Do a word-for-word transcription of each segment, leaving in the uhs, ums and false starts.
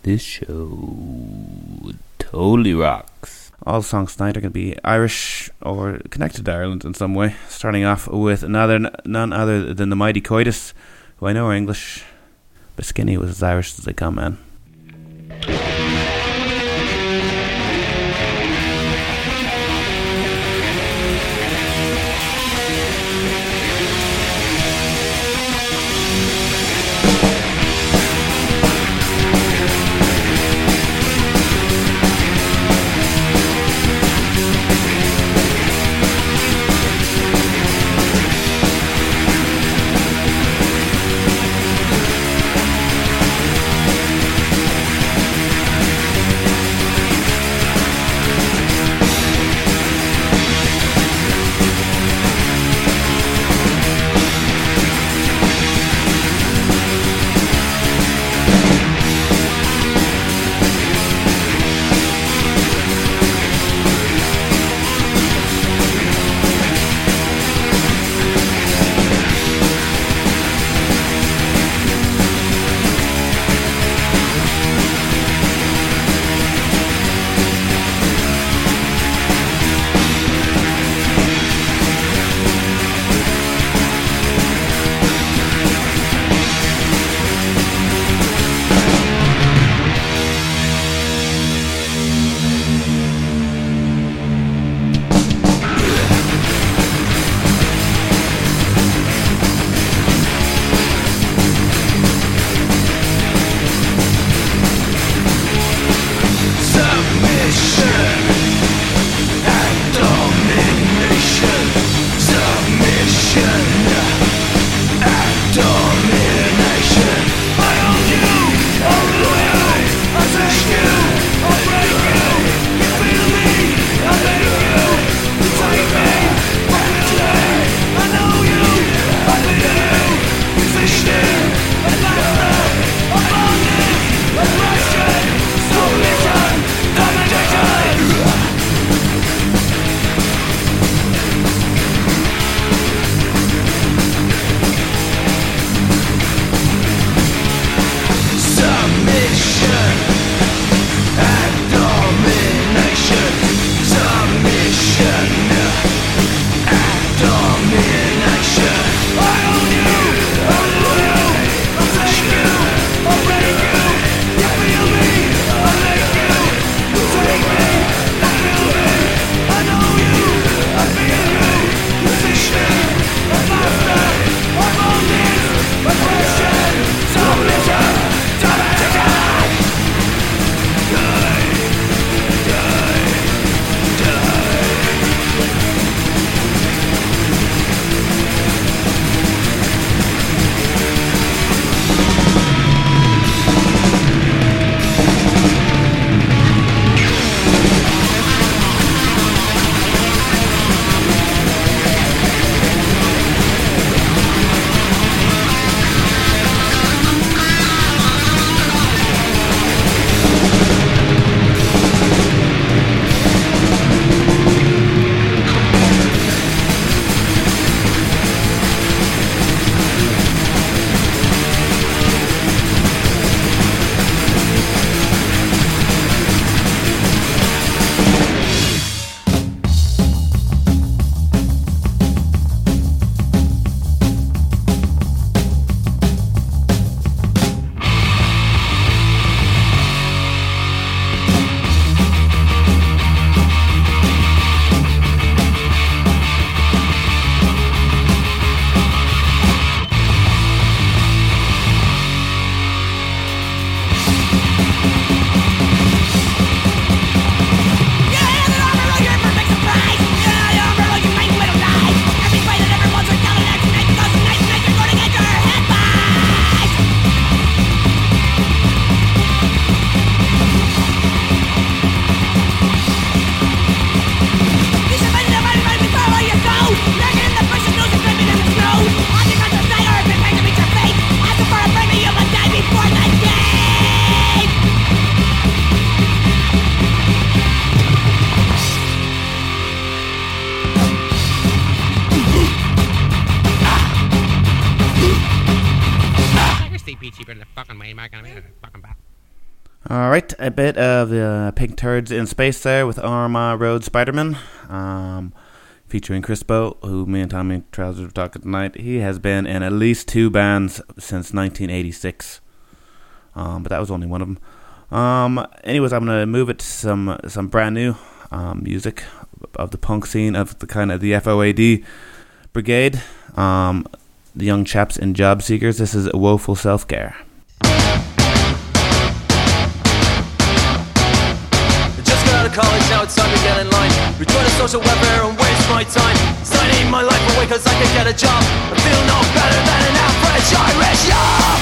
This show totally rocks. All songs tonight are going to be Irish or connected to Ireland in some way. Starting off with another, none other than the Mighty Coitus, who I know are English, but Skinny was as Irish as they come, man. We'll be right back. Alright, a bit of uh, Pink Turds in Space there with Arma Road Spider-Man, um, featuring Crispo, who me and Tommy Trousers were talking tonight. He has been in at least two bands since nineteen eighty-six, um, but that was only one of them. Um, anyways, I'm going to move it to some, some brand new um, music of the punk scene, of the kind of the F O A D brigade, um, the young chaps in Job Seekers. This is Woeful Self-Care. College, now it's time to get in line. Rejoin the social welfare and waste my time. Signing my life away cause I can get a job. I feel no better than an average Irish yob.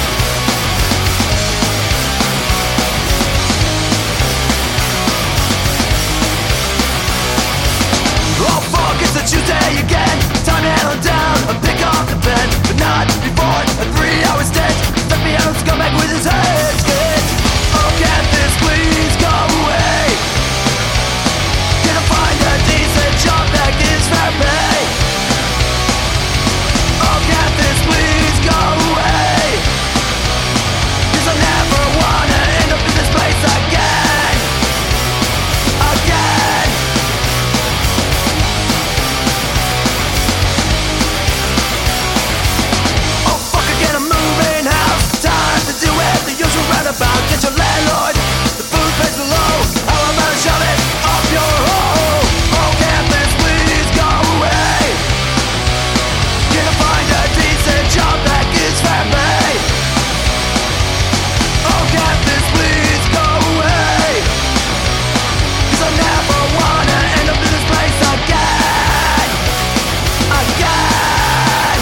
Oh fuck, it's a Tuesday again. Time to head on down and pick up the pen. But not before a three hour stint. Let me out, scumbag with his head split. Oh, can't this please go away? Find a decent job that gives fair pay. Oh, can't this please go away? Cause I never wanna end up in this place again. Again. Oh fuck, again, I'm moving house. Time to do it the usual roundabout. Get your landlord, the food pays below. How about to shove it up your hole? Job that gives fair pay. Oh, can't this please go away? Cause I never wanna end up in this place again. Again.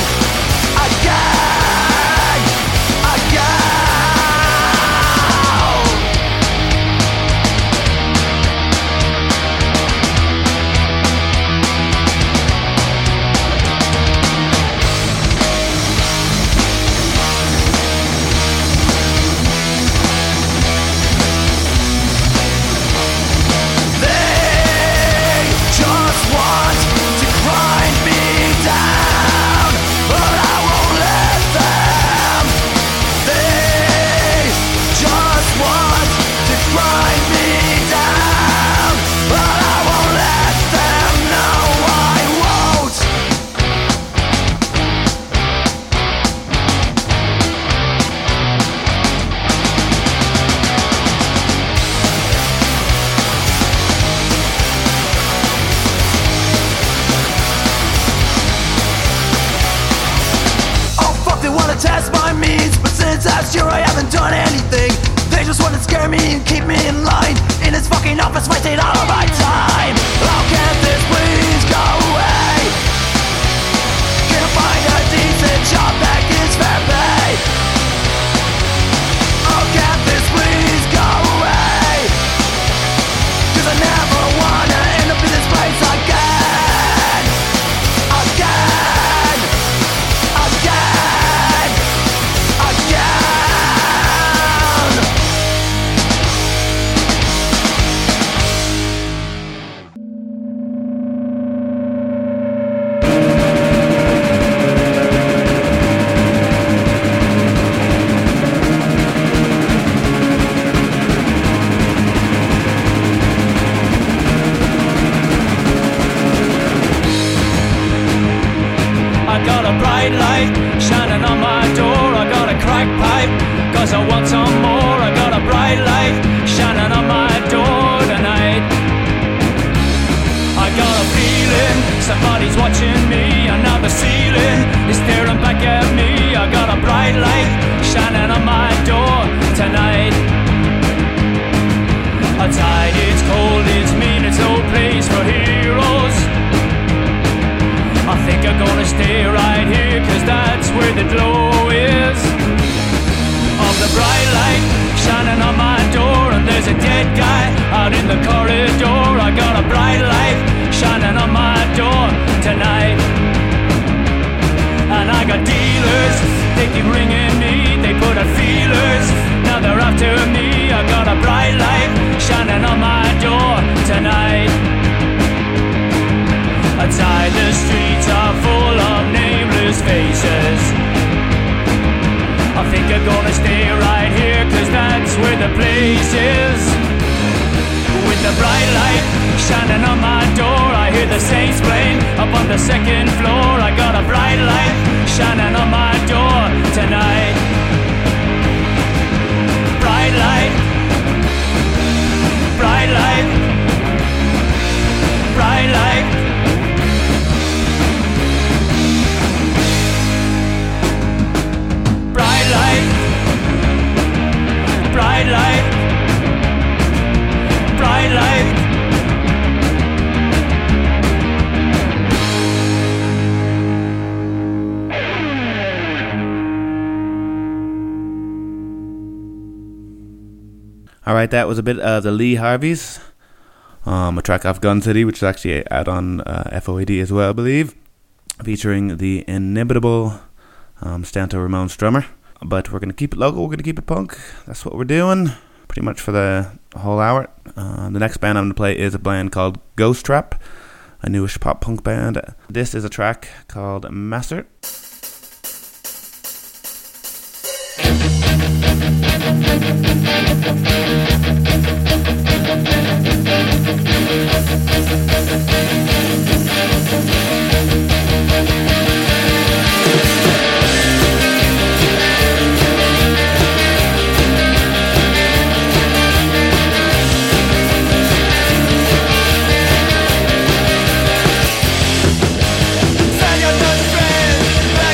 Again. Again. Test my means, but since last year I haven't done anything. They just want to scare me and keep me in line in this fucking office, wasting all of my time. How can this please go away? Can I find a decent job that gives fair pay? Oh, can this please go away? Cause I never wanna end up in this place again. Again. Again. Light shining on my door. I got a crack pipe cause I want some more. I got a bright light shining on my door tonight. I got a feeling somebody's watching me. And now the ceiling is staring back at me. I got a bright light shining on my door tonight. Outside it's cold, it's mean, it's no place for heroes. I think I'm gonna stay right here, cause that's where the glow is of the bright light shining on my door. And there's a dead guy out in the corridor. I got a bright light shining on my door tonight. And I got dealers, they keep ringing me. They put out feelers, now they're after me. I got a bright light shining on my door tonight. Outside the streets are full of nameless faces. I think I'm gonna stay right here, cause that's where the the place is. With the bright light shining on my door, I hear the saints playing up on the second floor. I got a bright light shining on my door tonight. Bright light, bright light, bright light. Bright light, bright light, bright light. Alright, that was a bit of the Lee Harveys, um, a track off Gun City, which is actually out on uh, F O A D as well, I believe, featuring the inimitable um, Stanto Ramon Strummer. But we're going to keep it local, we're going to keep it punk. That's what we're doing pretty much for the whole hour. Uh, the next band I'm going to play is a band called Ghost Trap, a newish pop punk band. This is a track called Master. Send your good friends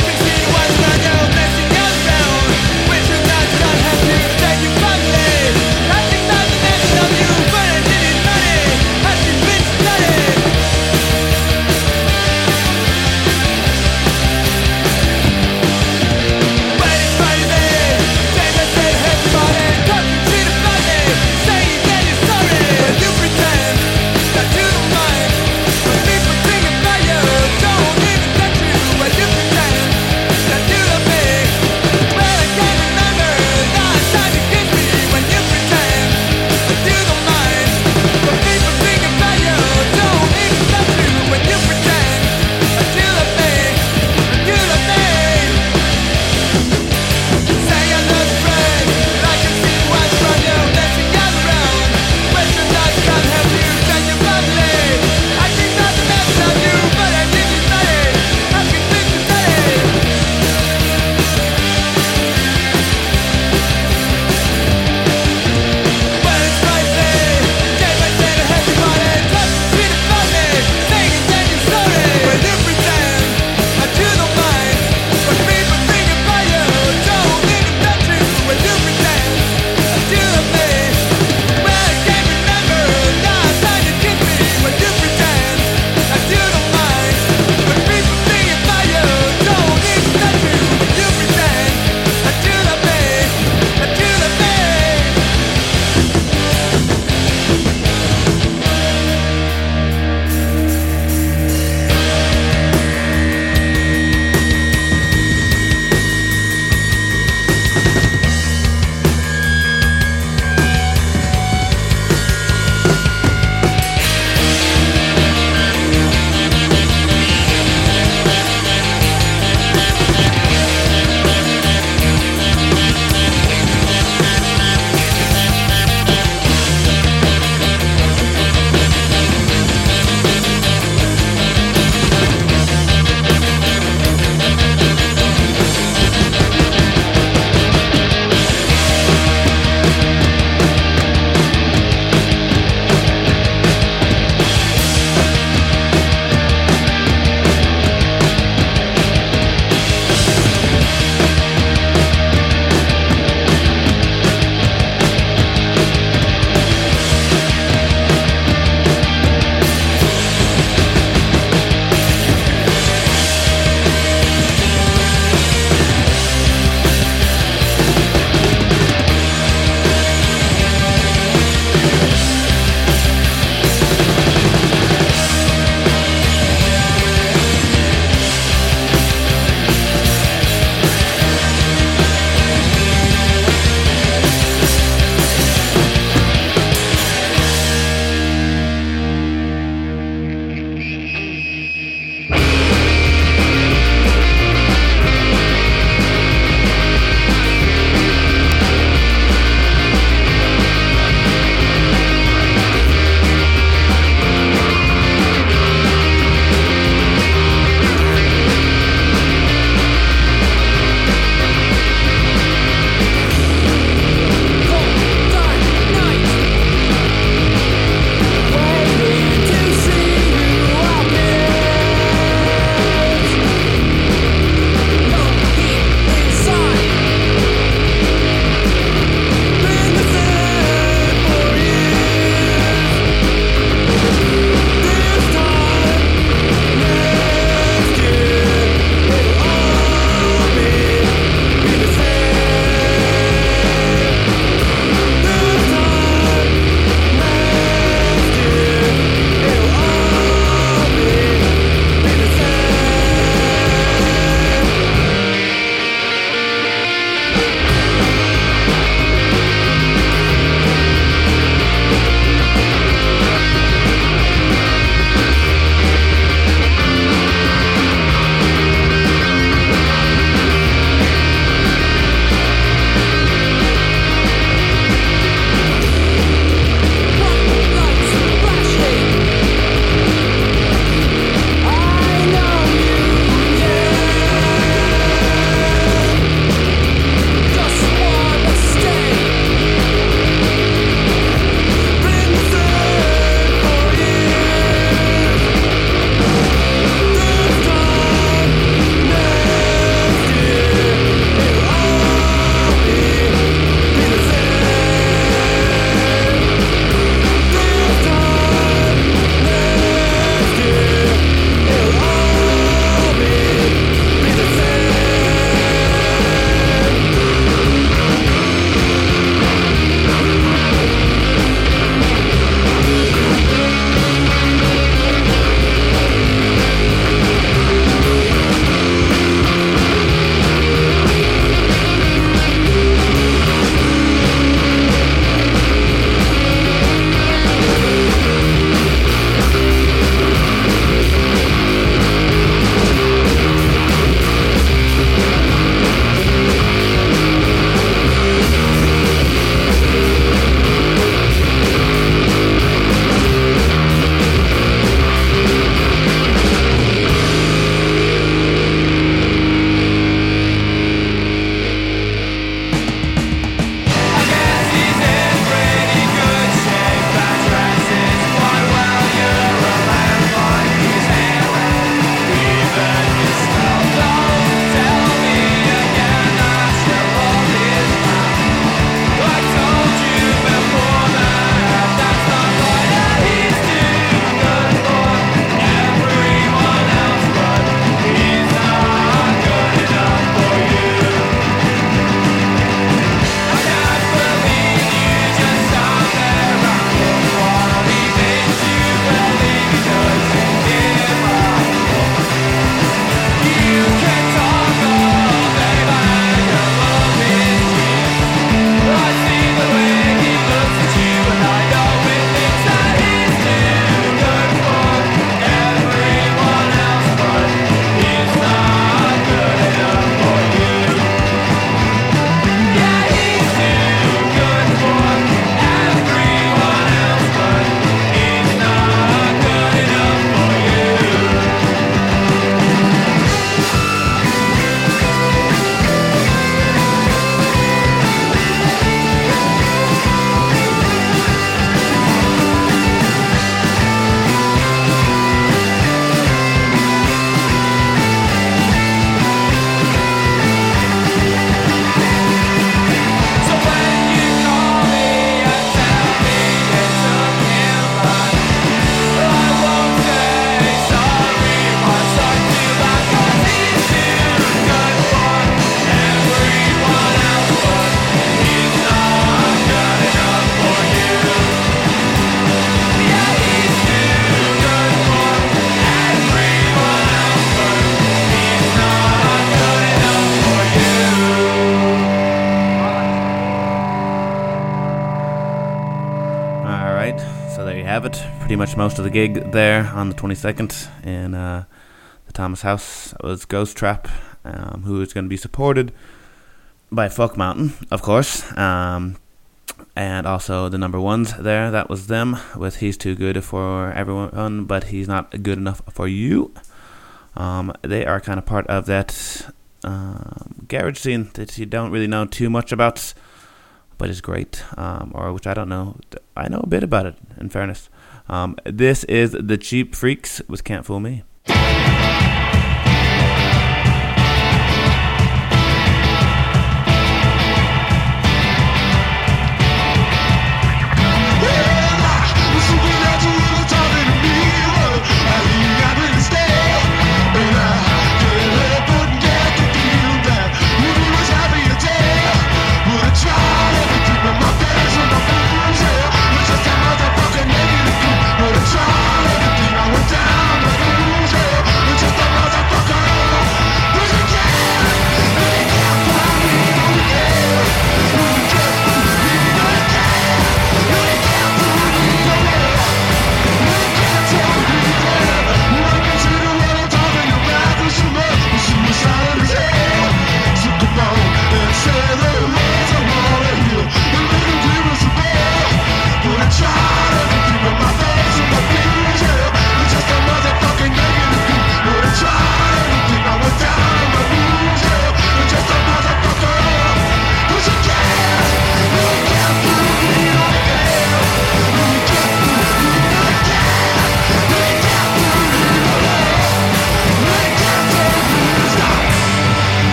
Alright, so there you have it. Pretty much most of the gig there on the twenty-second in uh, the Thomas House was Ghost Trap, um, who is going to be supported by Fuck Mountain, of course. Um, and also the number ones there, that was them, with He's Too Good for Everyone, but He's Not Good Enough for You. Um, they are kind of part of that um, garage scene that you don't really know too much about, but is great, um, or which I don't know. I know a bit about it, in fairness. Um, this is The Cheap Freaks with Can't Fool Me.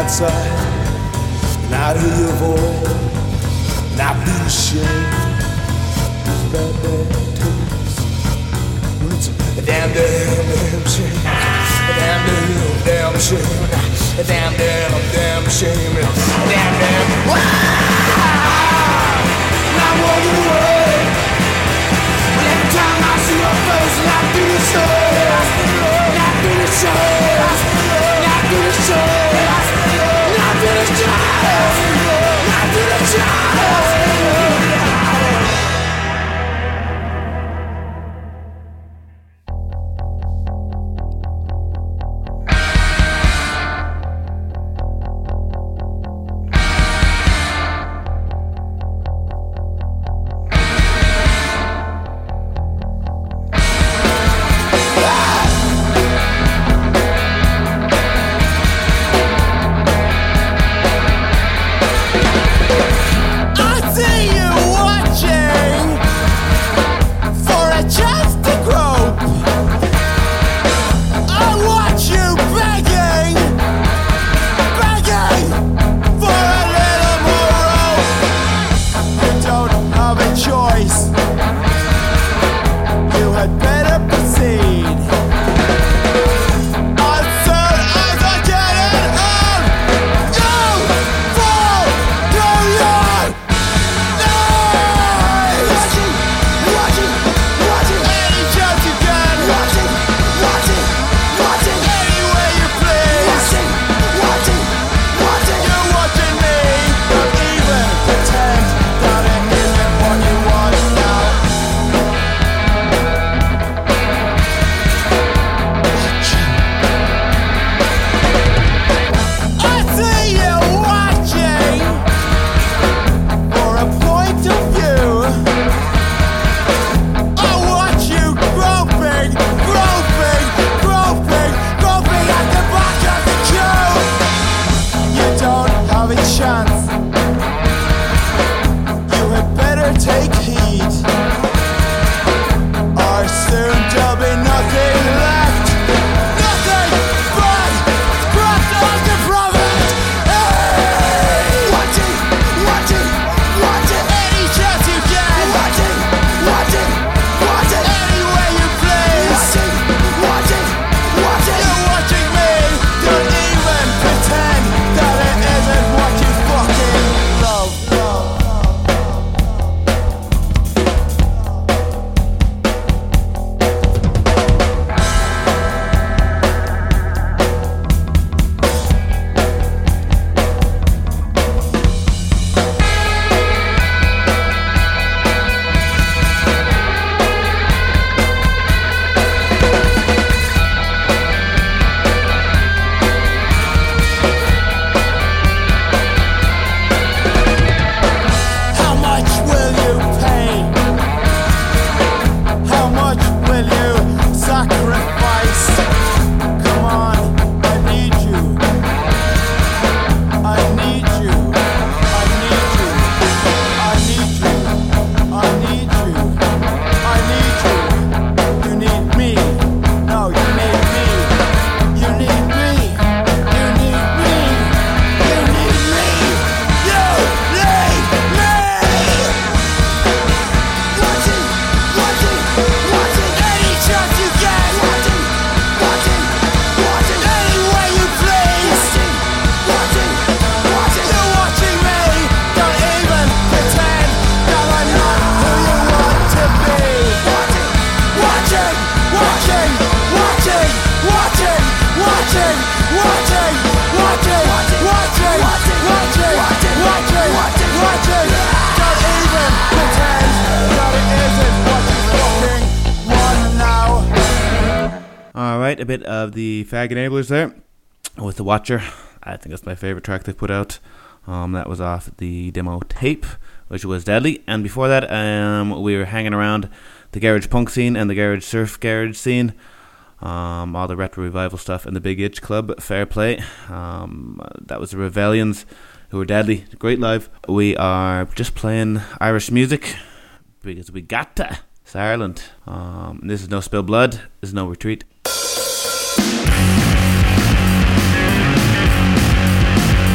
outside, and I hear your voice, and I feel ashamed. It's bad, bad taste. It's a damn, damn, damn shame. A damn, damn, damn shame. A damn, damn, damn shame. A damn, damn. Wow! And I'm walking away. And every time I see your face, and I feel ashamed. And I feel ashamed. And I feel ashamed. And I feel ashamed. And I feel ashamed. A bit of the Fag Enablers there with The Watcher. I think that's my favourite track they put out. Um, that was off the demo tape, which was Deadly. And before that, um, we were hanging around the garage punk scene and the garage surf garage scene. Um, all the retro revival stuff in the Big Itch Club. Fair play. Um, that was the Rebellions, who were Deadly. Great live. We are just playing Irish music because we got to. It's Ireland. Um, this is No Spill Blood. This is No Retreat.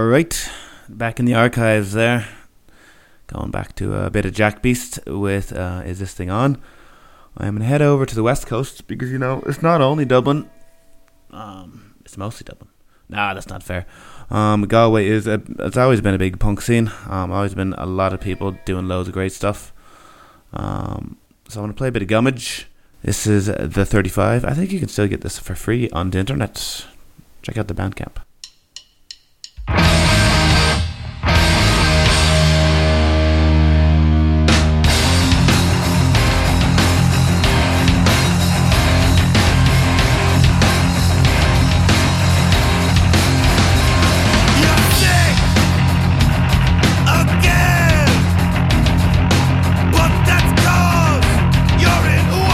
Alright, back in the archives there. Going back to a bit of Jack Beast with uh, Is This Thing On? I'm going to head over to the West Coast because, you know, it's not only Dublin. Um, it's mostly Dublin. Nah, that's not fair. Um, Galway is a, it's always been a big punk scene. Um, always been a lot of people doing loads of great stuff. Um, so I'm going to play a bit of Gummidge. This is the thirty-five. I think you can still get this for free on the internet. Check out the Bandcamp.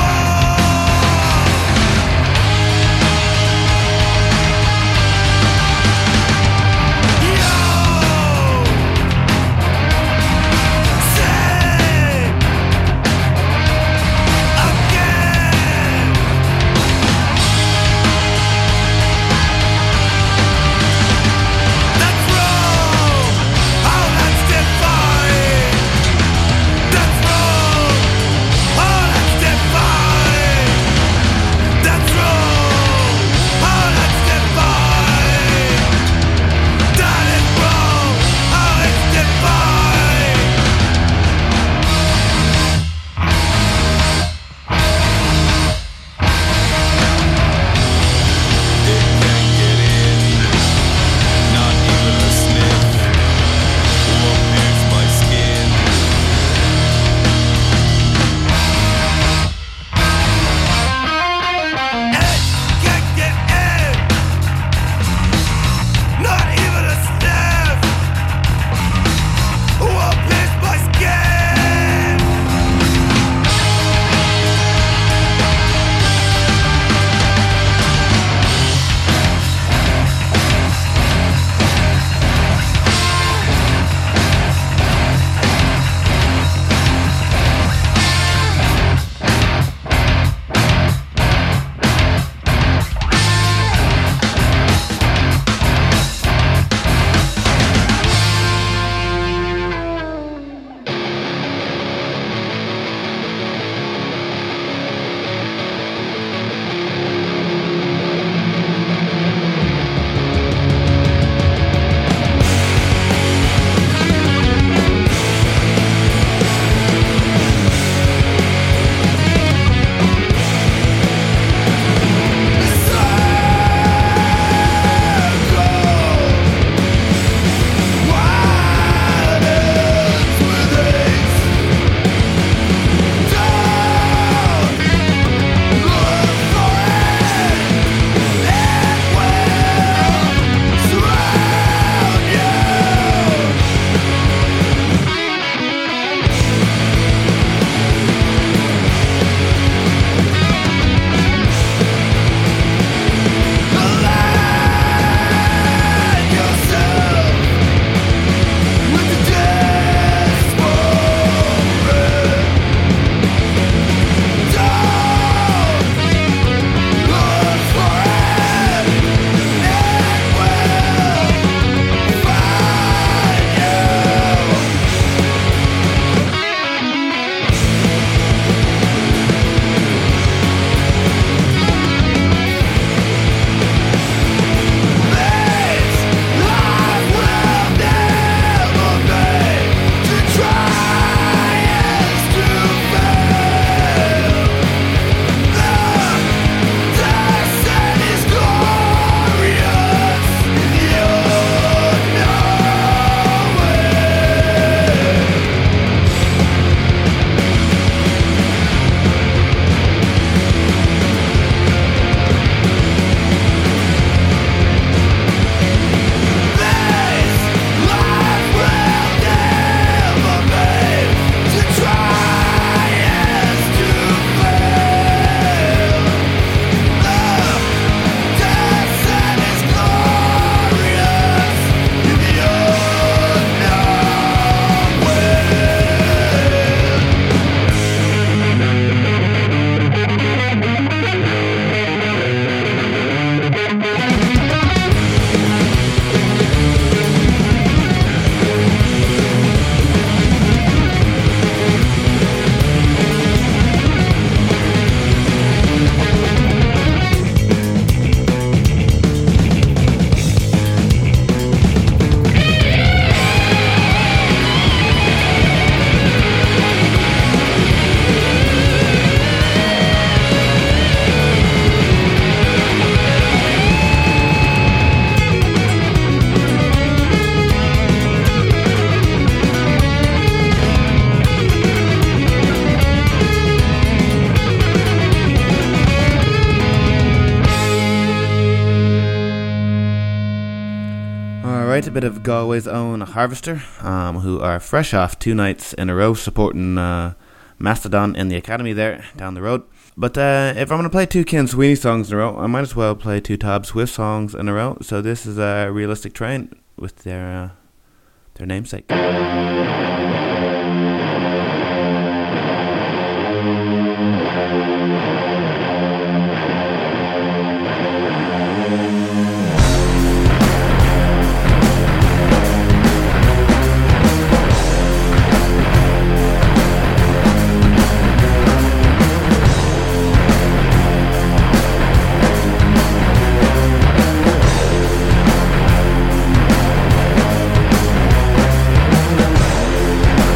You're Alright, a bit of Galway's own Harvester, um, who are fresh off two nights in a row supporting uh, Mastodon in the Academy there down the road. But uh, if I'm going to play two Ken Sweeney songs in a row, I might as well play two Tab Swift songs in a row. So this is a Realistic Train with their uh, their namesake. Thank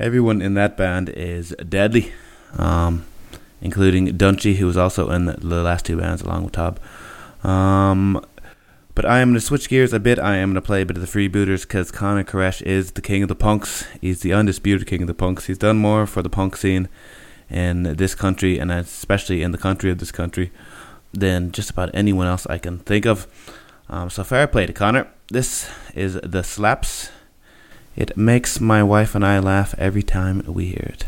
Everyone in that band is deadly, um, including Dunchy, who was also in the last two bands along with Tob. Um, but I am going to switch gears a bit. I am going to play a bit of the Freebooters because Conor Koresh is the king of the punks. He's the undisputed king of the punks. He's done more for the punk scene in this country, and especially in the country of this country, than just about anyone else I can think of. Um, so fair play to Conor. This is The Slaps. It makes my wife and I laugh every time we hear it.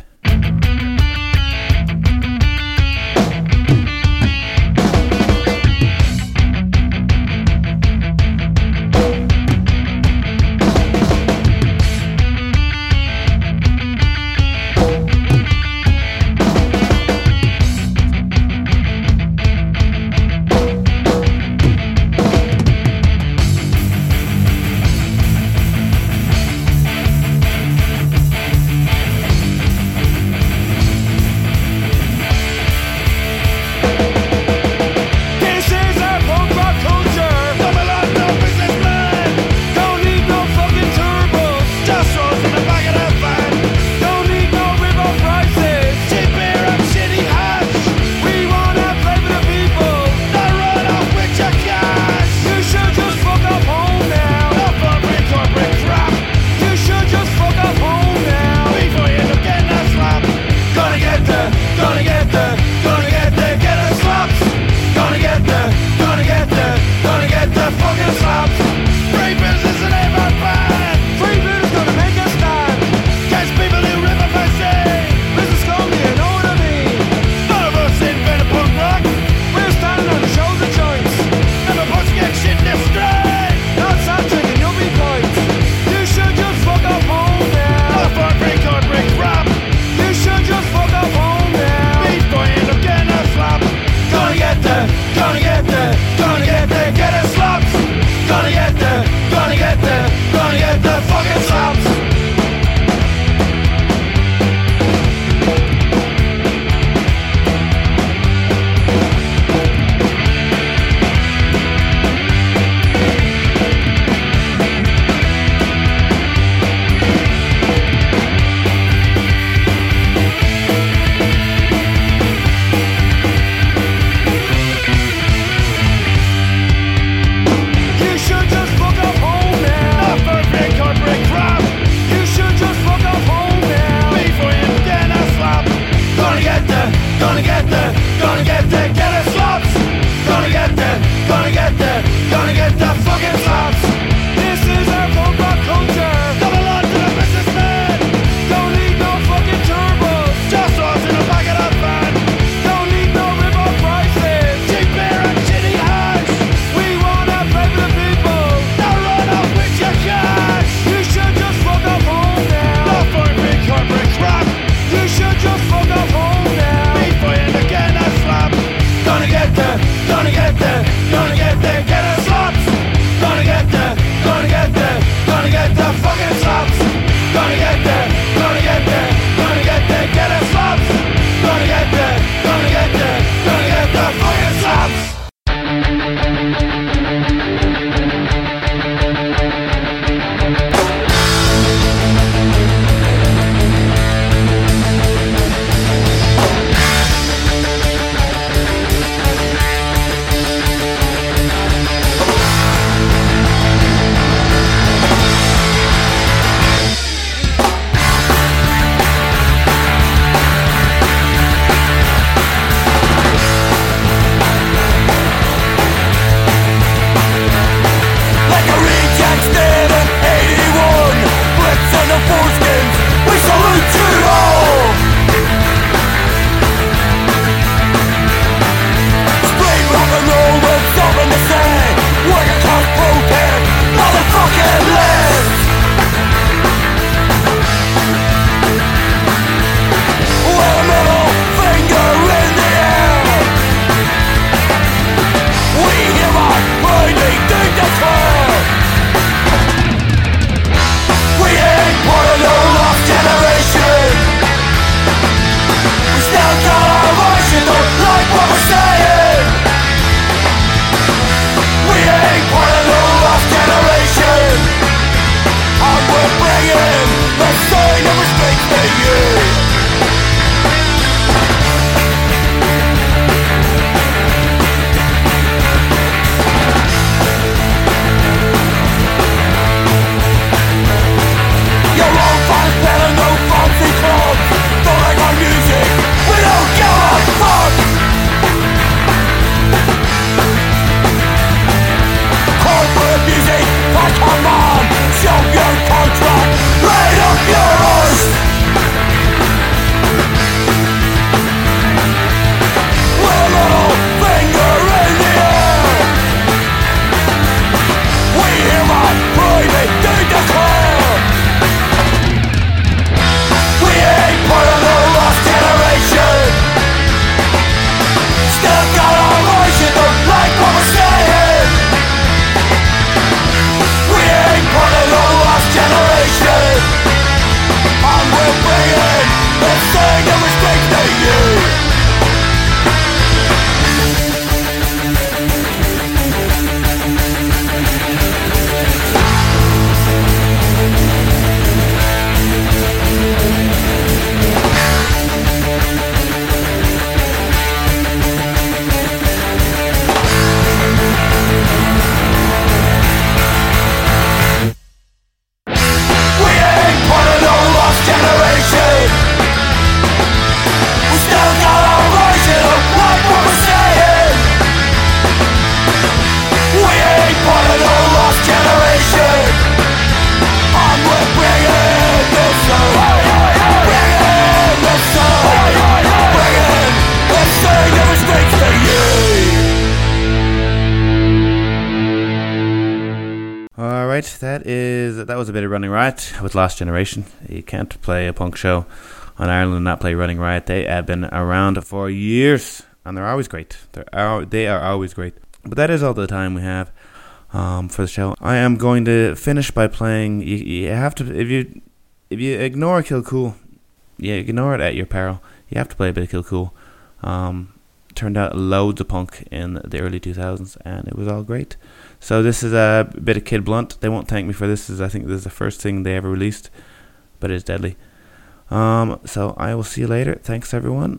that is that was a bit of Running Riot with Lost Generation. You can't play a punk show on Ireland and not play Running Riot. They have been around for years, and they're always great. They're they are always great. But that is all the time we have um, for the show. I am going to finish by playing. You, you have to if you if you ignore Kill Cool, yeah, ignore it at your peril. You have to play a bit of Kill Cool. Um, turned out loads of punk in the early two thousands, and it was all great. So this is a bit of Kid Blunt. They won't thank me for this. As I think this is the first thing they ever released, but it's deadly. Um, so I will see you later. Thanks, everyone.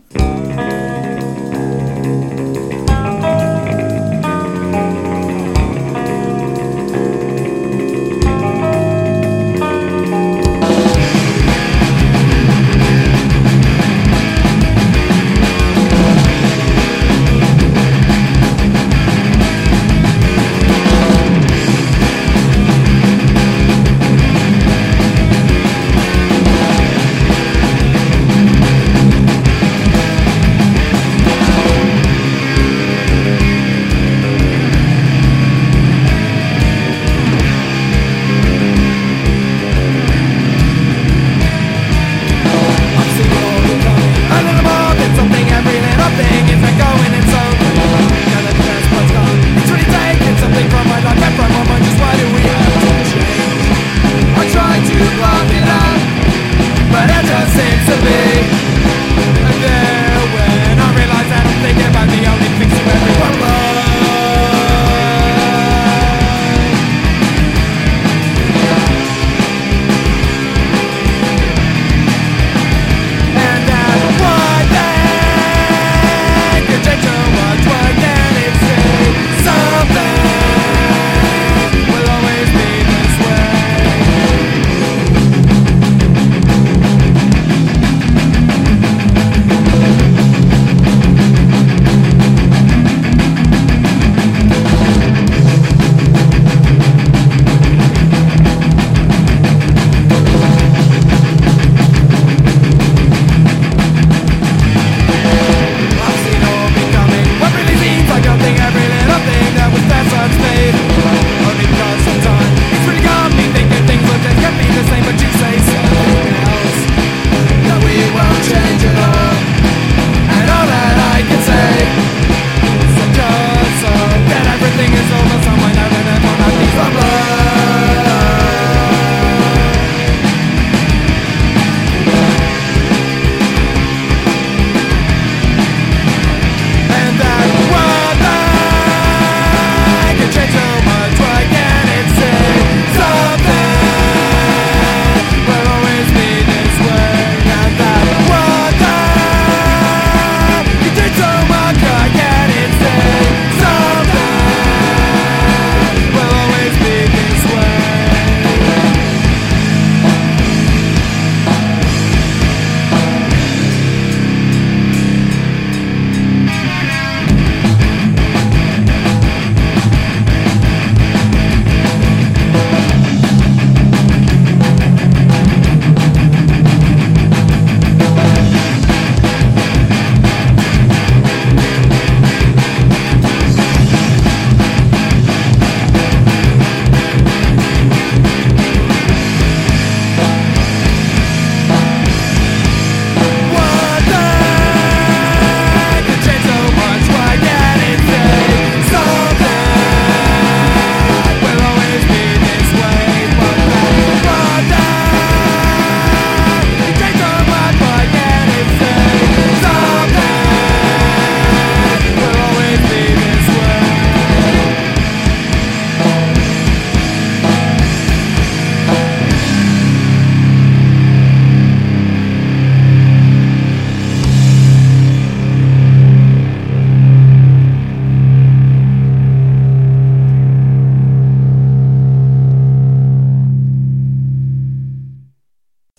But it just seems to be